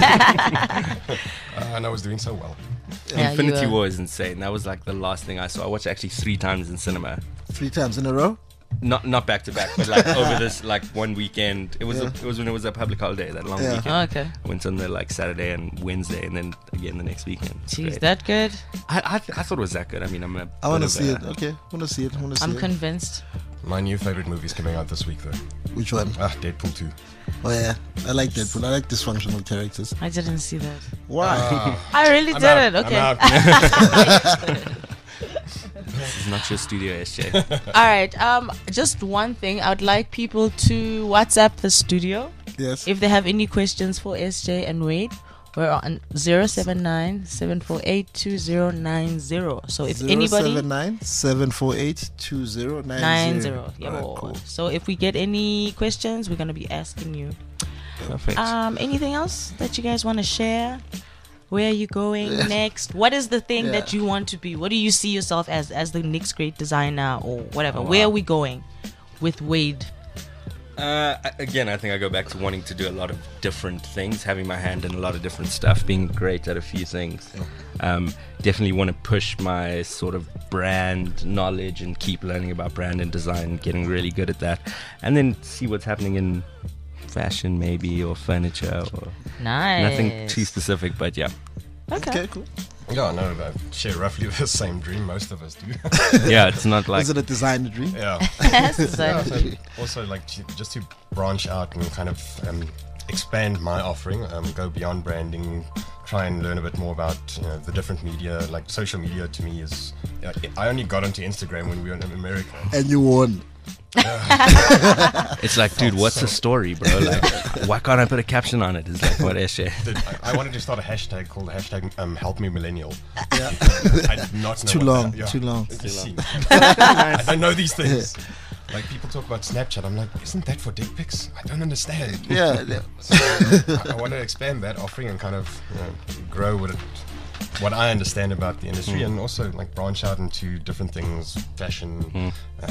And I was doing so well. Yeah, Infinity War is insane. That was like the last thing I saw. I watched it actually 3 times in cinema. 3 times in a row? Not back to back, but like over this like one weekend. It was when it was a public holiday, that long weekend. Oh, okay. I went on there like Saturday and Wednesday, and then again the next weekend. Jeez, that good? I thought it was that good. I mean, I want to see it. Okay, want to see it. I'm convinced. My new favorite movie is coming out this week, though. Which one? Deadpool 2. Oh yeah, I like Deadpool. I like dysfunctional characters. I didn't see that. Why? I really didn't. Okay. This is not your studio, SJ. All right. Just one thing. I would like people to WhatsApp the studio. Yes. If they have any questions for SJ and Wade, we're on 079-748-2090. So if anybody 079-748-2090. Yeah. Cool. So if we get any questions, we're gonna be asking you. Perfect. Anything else that you guys want to share? Where are you going next? What is the thing that you want to be? What do you see yourself as the next great designer or whatever? Where are we going with Wade? Again, I think I go back to wanting to do a lot of different things, having my hand in a lot of different stuff, being great at a few things. Definitely want to push my sort of brand knowledge and keep learning about brand and design, getting really good at that, and then see what's happening in fashion maybe, or furniture, or nothing too specific, but yeah. Okay, cool. Yeah, no, I share roughly the same dream. Most of us do. Yeah, it's not like... Is it a designer dream? Yeah. Also, like, just to branch out and kind of expand my offering, go beyond branding, try and learn a bit more about the different media. Like social media to me is, I only got onto Instagram when we were in America. And you won. It's like, dude, what's the story, bro? Like, why can't I put a caption on it? It's like, what is it? I wanted to start a hashtag called Help Me Millennial. Yeah. I did not know Too long. I don't know these things. Like people talk about Snapchat, I'm like, isn't that for dick pics? I don't understand. Yeah. So I want to expand that offering and kind of grow with it. What I understand about the industry, and also like branch out into different things, fashion,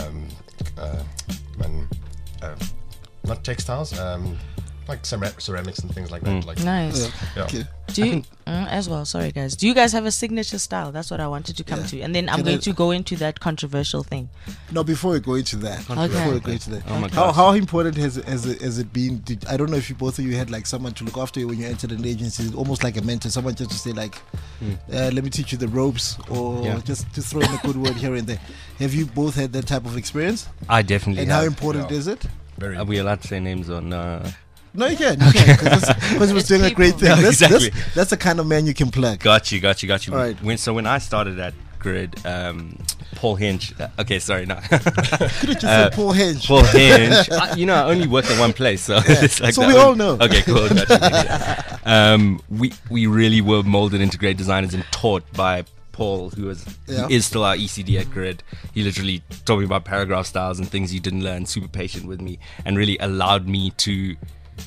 and not textiles, like ceramics and things like that. Like, nice. Yeah. Okay. Do you as well? Sorry, guys. Do you guys have a signature style? That's what I wanted to come to, and then I'm going to go into that controversial thing. No, before we go into that. Oh my How important has it been? I don't know if both of you had like someone to look after you when you entered an agency, almost like a mentor, someone just to say like, let me teach you the ropes, or just to throw in a good word here and there. Have you both had that type of experience? I definitely And have. how important is it? very. Are we allowed to say names or no? No, you can. Because he was doing a great thing. No, exactly. That's the kind of man you can plug. Got you. All right. When I started at Grid, Paul Hinch. Okay, sorry, no. Could have just said Paul Hinch. Paul Hinch. I only work at one place, so it's like so we all know. Okay, cool. Gotcha. We really were molded into great designers and taught by Paul, who is still our ECD at Grid. He literally taught me about paragraph styles and things you didn't learn. Super patient with me and really allowed me to,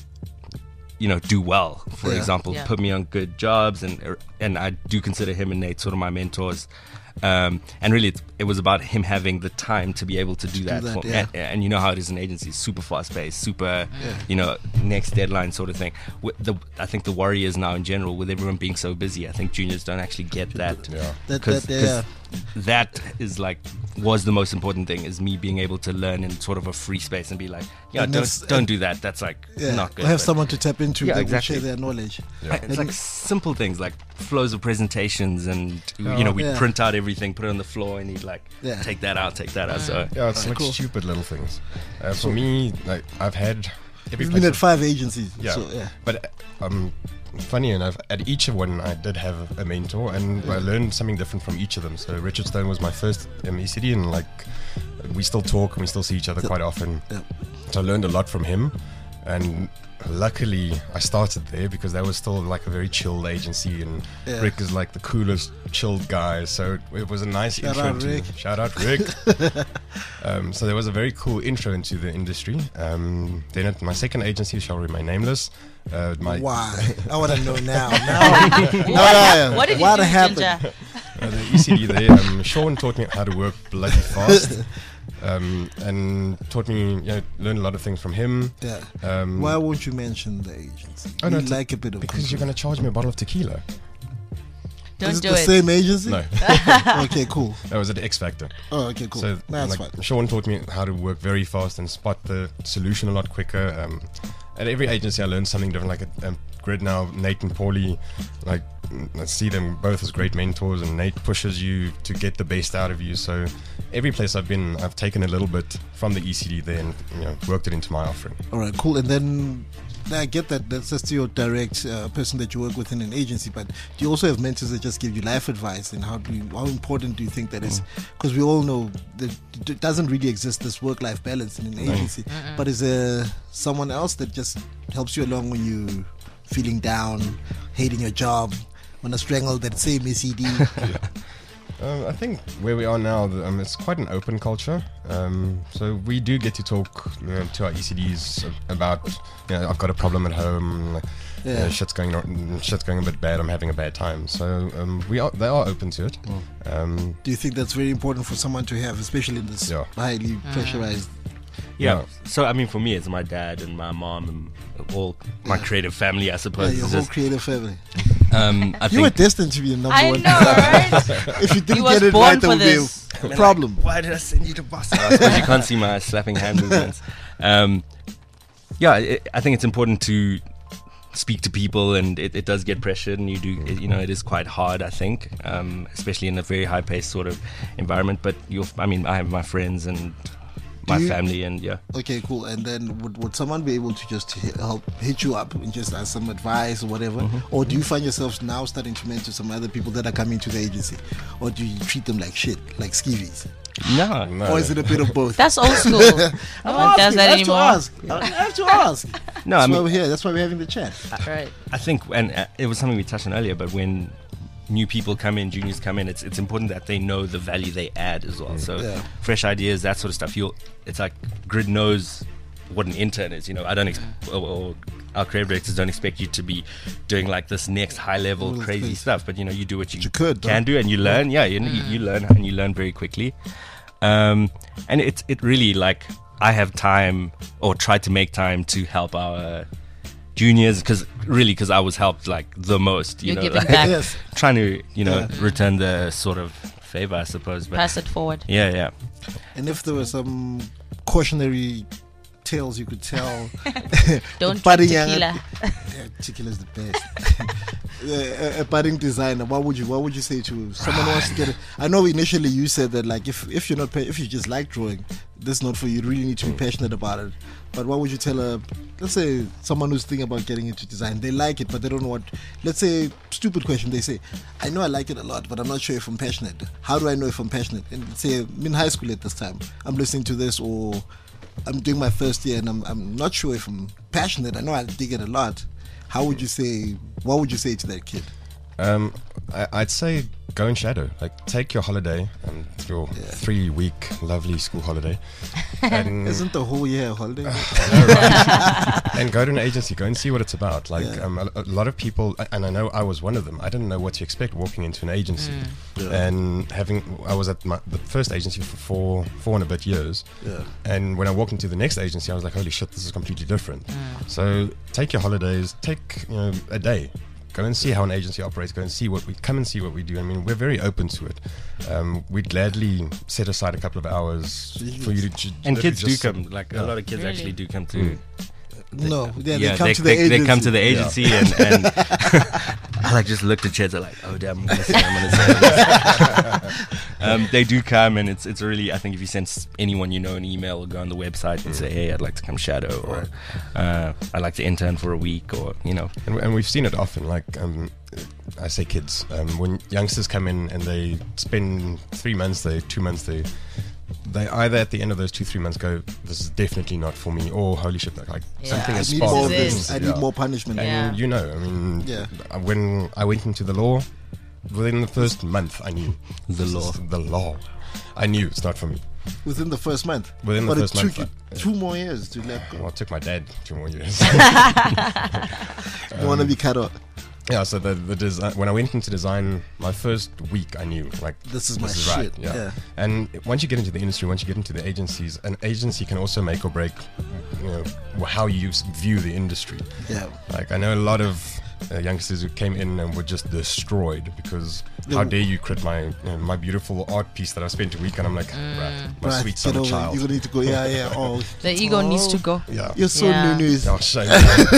do well. For example, put me on good jobs, and I do consider him and Nate sort of my mentors. And really, it was about him having the time to be able to do that. For me. And you know how it is in agencies, super fast paced, super, next deadline sort of thing. I think the worry is now in general, with everyone being so busy, I think juniors don't actually get that. Because that is was the most important thing, is me being able to learn in sort of a free space and be like, don't do that. That's not good. Or have someone to tap into that will share their knowledge. It's like simple things like flows of presentations, and we print out everything, put it on the floor, and he'd take that out. So it's like stupid little things. For me, like I've had You've been at 5 agencies. But funny enough, at each of one I did have a mentor, and I learned something different from each of them. So Richard Stone was my first ECD, and we still talk and we still see each other quite often. So I learned a lot from him, and luckily I started there because that was still like a very chilled agency, and Rick is like the coolest chilled guy, so it was a nice intro to shout out Rick. So there was a very cool intro into the industry. Then at my second agency, shall remain nameless, why? I want to know now. What did you do, Ginger? The ECD there, Sean taught me how to work bloody fast. And taught me, learned a lot of things from him. Why won't you mention the agency? Like a bit of because you're going to charge me a bottle of tequila. Don't do it. The same agency? No. Okay, cool. That was at X Factor. Oh, okay, cool. So that's fine. Sean taught me how to work very fast and spot the solution a lot quicker. At every agency I learned something different. Like at Grid now, Nate and Paulie, I see them both as great mentors, and Nate pushes you to get the best out of you. So every place I've been, I've taken a little bit from the ECD there and worked it into my offering. All right, cool. And then I get that that's just your direct person that you work with in an agency, but do you also have mentors that just give you life advice? And how important do you think that is? Because we all know that it doesn't really exist, this work-life balance in an agency. But is there someone else that just helps you along when you're feeling down, hating your job, want to strangle that same ECD? I think where we are now, it's quite an open culture. So we do get to talk to our ECDs about, I've got a problem at home, shit's going a bit bad, I'm having a bad time. So they are open to it. Do you think that's very important for someone to have, especially in this highly pressurized? Yeah. So I mean, for me, it's my dad and my mom and all my creative family, I suppose. Yeah, your whole creative family. You were destined to be a number one. I know, right? If you didn't get it right, there would be a problem. Why did I send you to Boston? I suppose you can't see my slapping hand movements. I think it's important to speak to people, and it does get pressured, and you do, it is quite hard, I think, especially in a very high-paced sort of environment. But I have my friends and my family, and yeah. Okay, cool. And then would someone be able to just help hit you up and just ask some advice or whatever? Or do you find yourself now starting to mentor some other people that are coming to the agency? Or do you treat them like shit, like skivvies? No. Or is it a bit of both? That's old school. No one does that anymore. I have to ask. No, That's I mean, why we're here. That's why we're having the chat. Right. I think, and it was something we touched on earlier, but when new people come in, juniors come in, it's important that they know the value they add as well. So fresh ideas, that sort of stuff. It's like Grid knows what an intern is. You know, I don't or our creative directors don't expect you to be doing like this next high level crazy stuff, but you know, you do what you can do, and you learn. Yeah, you learn, and you learn very quickly. And it really, like, I have time, or try to make time to help our juniors, because I was helped like the most. You You're know, giving like, back. trying to return the sort of favor, I suppose. But pass it forward. Yeah. And if there were some cautionary tales you could tell, don't drink tequila. Yeah, tequila is the best. A budding designer, what would you say to someone who wants to get it? I know initially you said that, like, if you're not if you just like drawing, this is not for you. You really need to be passionate about it. But what would you tell let's say someone who's thinking about getting into design? They like it, but they don't know what. Let's say, stupid question. They say, I know I like it a lot, but I'm not sure if I'm passionate. How do I know if I'm passionate? And say, I'm in high school at this time. I'm listening to this, or I'm doing my first year, and I'm not sure if I'm passionate. I know I dig it a lot. What would you say to that kid? I'd say go and shadow. Like, take your holiday, your 3-week lovely school holiday. And isn't the whole year a holiday? And go to an agency. Go and see what it's about. Like, a lot of people, and I know I was one of them. I didn't know what to expect walking into an agency, and I was at the first agency for four and a bit years. Yeah. And when I walked into the next agency, I was like, holy shit, this is completely different. So take your holidays. Take a day. Go and see how an agency operates. Go and see come and see what we do. I mean, we're very open to it. We'd gladly set aside a couple of hours for you to. And kids do come. Like, a lot of kids actually do come to. They come to the agency. They come to the agency, and I like just looked at Cheds. I'm like, oh damn, I'm gonna say. They do come, and it's really. I think if you send anyone you know an email, or go on the website and say, hey, I'd like to come shadow, or I'd like to intern for a week, or you know. And we've seen it often. Like, I say kids, when youngsters come in and they spend 3 months, 2 months, they either at the end of those 2-3 months go, this is definitely not for me, or holy shit, like something has sparked. I need more punishment. And when I went into the law, within the first month I knew the law. I knew it's not for me. Within the first month? Within the first month. It took you 2 more years to let go. Well, it took my dad 2 more years. You want to be cut off? Yeah, so the design, when I went into design, my first week I knew, like, this is my shit. Right. Yeah. And once you get into the industry, once you get into the agencies, an agency can also make or break, how you view the industry. Yeah. Like, I know a lot of youngsters who came in and were just destroyed because how dare you crit my beautiful art piece that I spent a week, and I'm like, my sweet summer child. You're gonna need to go. Oh, the ego needs to go. Yeah, you're so new. Oh, shame.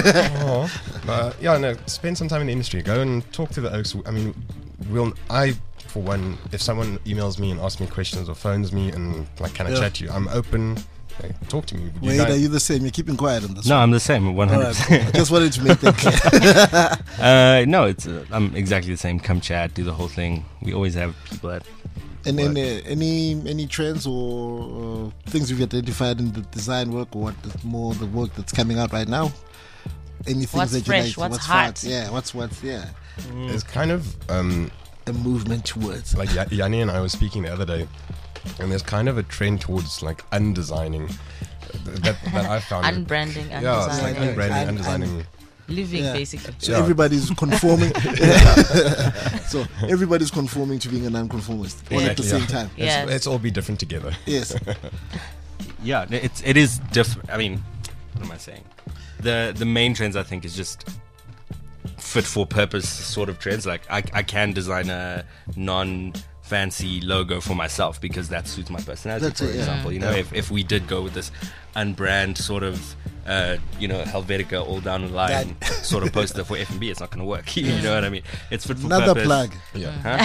But spend some time in the industry. Go and talk to the oaks. I mean, for one, if someone emails me and asks me questions or phones me and like, can I chat to you? I'm open. Talk to me. Wait, are you the same? You're keeping quiet on this No, one. I'm the same, 100%. Right, I just wanted to make that clear. No, I'm exactly the same. Come chat, do the whole thing. We always have people at. And then any trends or things you've identified in the design work, or more the work that's coming out right now? Anything what's that fresh? you like? What's hot? What's There's kind of a movement towards. Like Yanni and I were speaking the other day. And there's kind of a trend towards like undesigning that I found. Unbranding, undesigning. Yeah, it's like unbranding, undesigning. Living, basically. So everybody's conforming. So everybody's conforming to being a non-conformist all at the same time. Let's all be different together. Yes. Yeah, it is different. I mean, what am I saying? The main trends, I think, is just fit for purpose sort of trends. Like I can design a fancy logo for myself because that suits my personality. That's for example, if we did go with this unbrand sort of Helvetica all down the line sort of poster for F&B. It's not going to work. You know what I mean? It's fit for Another purpose. plug. Yeah.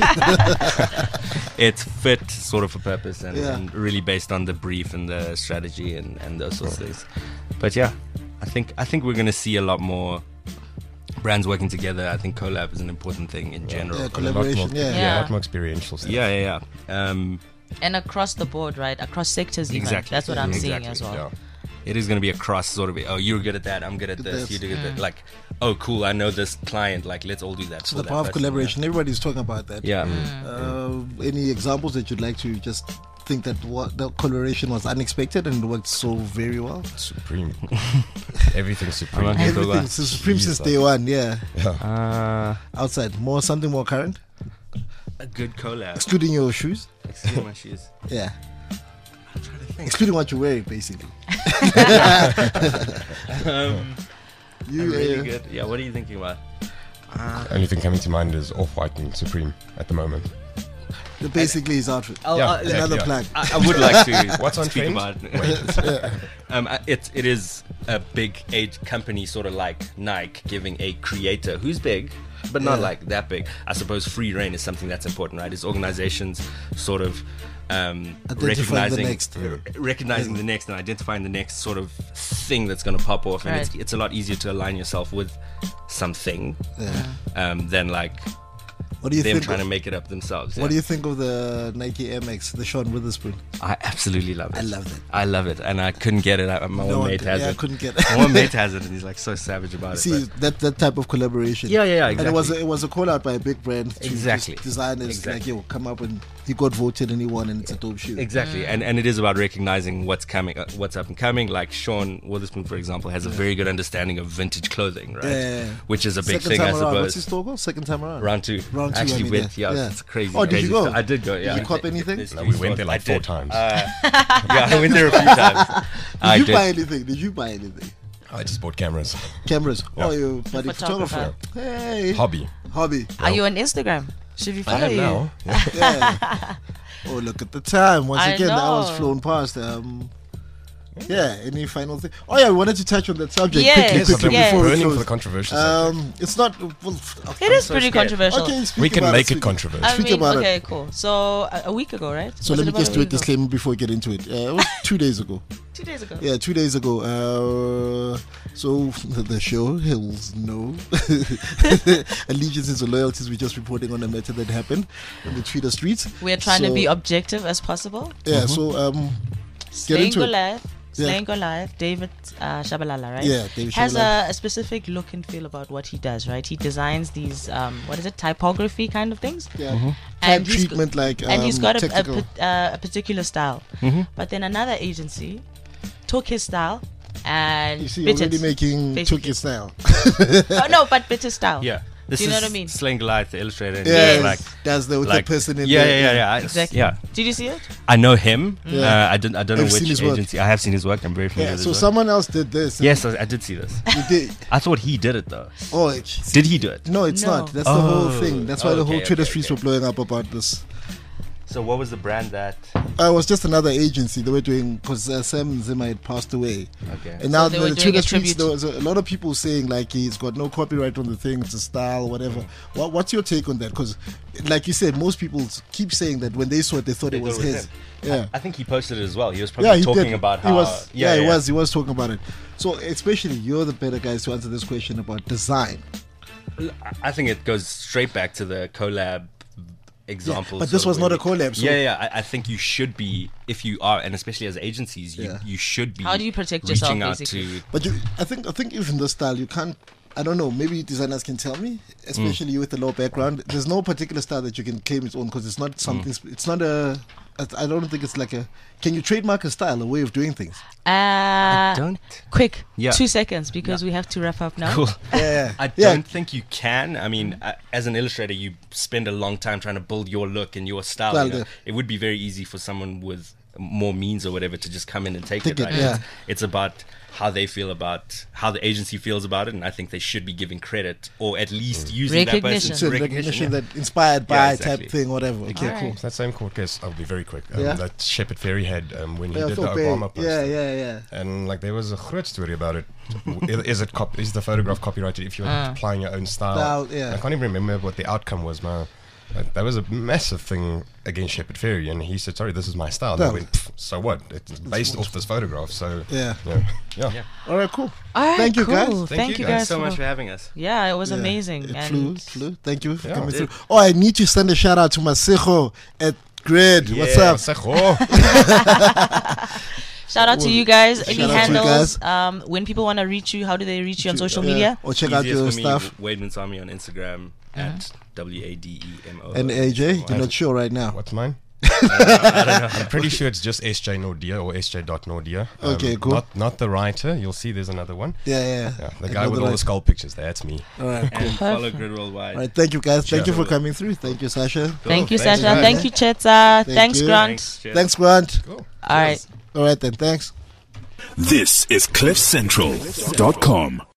It's fit sort of for purpose and really based on the brief and the strategy and those sorts of things. But yeah, I think we're going to see a lot more brands working together. I think collab is an important thing in general. Yeah, collaboration. A lot more experiential stuff. Yeah. And across the board, right? Across sectors, even. Exactly. That's what I'm seeing as well. Yeah. It is going to be a cross sort of, you're good at that, I'm good at this, you're good at that. Like, oh, cool, I know this client, like, let's all do that. So the power of collaboration, everybody's talking about that. Yeah. Any examples that you'd like to just think that the collaboration was unexpected and worked so very well? Supreme. Everything's Supreme. Everything's Supreme since day one, outside. Something more current? A good collab. Excluding your shoes? Excluding my shoes. Yeah. I'm trying to think. Excluding what you're wearing, basically. Really good. Yeah, what are you thinking about? Only thing coming to mind is Off-White and Supreme at the moment. Basically his outfit. Another plug. I would like to What's on speak trend? about it is a big age company, sort of like Nike, giving a creator who's big but not like that big. I suppose free reign is something that's important, right? It's organizations sort of recognizing the next and identifying the next sort of thing that's going to pop off, and it's a lot easier to align yourself with something than like what do you them think trying to make it up themselves. What do you think of the Nike Air Max, the Sean Witherspoon? I absolutely love it. I love it, and I couldn't get it. My one mate has it. I couldn't get it. My one mate has it, and he's like so savage about it. See, that type of collaboration. Yeah, exactly. And it was a call out by a big brand to designers like, come up, and he got voted and he won, and it's a dope shoe. Exactly, and it is about recognizing what's coming, what's up and coming. Like Sean Witherspoon, for example, has a very good understanding of vintage clothing, right? Which is a big thing, I suppose. What's his store called? Second time around. Round two. Actually went. It's crazy. Oh, did you go? I did go. Yeah. Did you cop anything? No, we went there like 4 times. I went there a few times. Did you buy anything? I just bought cameras. Yeah. Oh, you buddy photographer. Hey. Hobby. Are you on Instagram? Should we follow you? I am now. Yeah. Oh, look at the time. Once again, the hour's flown past. Any final thing? Oh yeah, we wanted to touch on that subject quickly before we burning close. for the controversial it's not. It is pretty controversial. Okay, we can make it controversial. Speak about it. Cool. So a week ago, right? So let me just do a disclaimer before we get into it. It was 2 days ago. 2 days ago. Yeah, 2 days ago. So the show has no allegiances or loyalties. We're just reporting on a matter that happened on the Twitter streets. We're trying to be objective as possible. Yeah. So get into it. Slaying Goliath, David Shabalala, right? Yeah, David has Shabalala. a specific look and feel about what he does, right? He designs these, typography kind of things. Yeah. Time treatment, and he's got a particular style. But then another agency took his style and you see, bit already it, making basically. took his style. But bit his style. Yeah. Do you know what I mean? Slaying Goliath, the illustrator. Yeah, that's the person in there. Yeah. Exactly. Yeah. Did you see it? I know him. Yeah. I don't know which agency. I have seen his work. I'm very familiar with his work. So someone else did this. Yes, I did see this. You did? I thought he did it though. Oh, did he do it? No, it's not. That's the whole thing. That's why the whole Twitter streets were blowing up about this. So what was the brand that? It was just another agency they were doing because Sam Zimmer had passed away. Okay. And now so the Twitter streets, there was a lot of people saying like he's got no copyright on the thing, it's a style, whatever. What's your take on that? Because, like you said, most people keep saying that when they saw it, they thought it was his. Him. Yeah. I think he posted it as well. He was probably talking about how. He was talking about it. So especially you're the better guys to answer this question about design. I think it goes straight back to the collab examples. But this was not a collab. So I think you should be, if you are, and especially as agencies, you should be. How do you protect yourself, reaching out basically? to? But I think even this style, you can't. I don't know. Maybe designers can tell me, especially you with a low background. There's no particular style that you can claim its own because it's not something. It's not a. I don't think it's like a. Can you trademark a style, a way of doing things? I don't. Quick, 2 seconds because we have to wrap up now. Cool. Yeah. I don't think you can. I mean, as an illustrator, you spend a long time trying to build your look and your style. You know? It would be very easy for someone with more means or whatever to just come in and take it. Right? Yeah. It's about how they feel about how the agency feels about it, and I think they should be giving credit or at least using that person's recognition that inspired by type thing, whatever. Okay, cool. That same court case, I'll be very quick. That Shepard Fairey had when he did the Obama poster. Yeah. And like there was a great story about it. Is the photograph copyrighted if you're applying your own style? I can't even remember what the outcome was now. That was a massive thing against Shepard Fairey, and he said, "Sorry, this is my style." They went, "So what? It's based off this photograph." So yeah. All right, cool. All right, thank you guys. Thank you Thanks guys so much for having us. Yeah, it was amazing. It flew. Thank you for coming through. Oh, I need to send a shout out to Masego at Grid. What's up? Shout out to you guys. Any handles? When people want to reach you, how do they reach you on social media? Or check out your stuff. Wade Mansami on Instagram at WADEMO. And AJ, you're not sure right now. What's mine? I don't know. I'm pretty sure it's just SJ Nordia or SJ.Nordia. Okay, cool. Not the writer. You'll see there's another one. Yeah. The guy with all the skull pictures. That's me. All right, cool. And follow Grid Worldwide. All right, thank you guys. Thank you for coming through. Thank you, Sasha. Cool. Thank you, Sasha. Thank you, Chetsa. Thanks, Grant. Thanks, Grant. Cool. All right. All right then. Thanks. This is CliffCentral.com.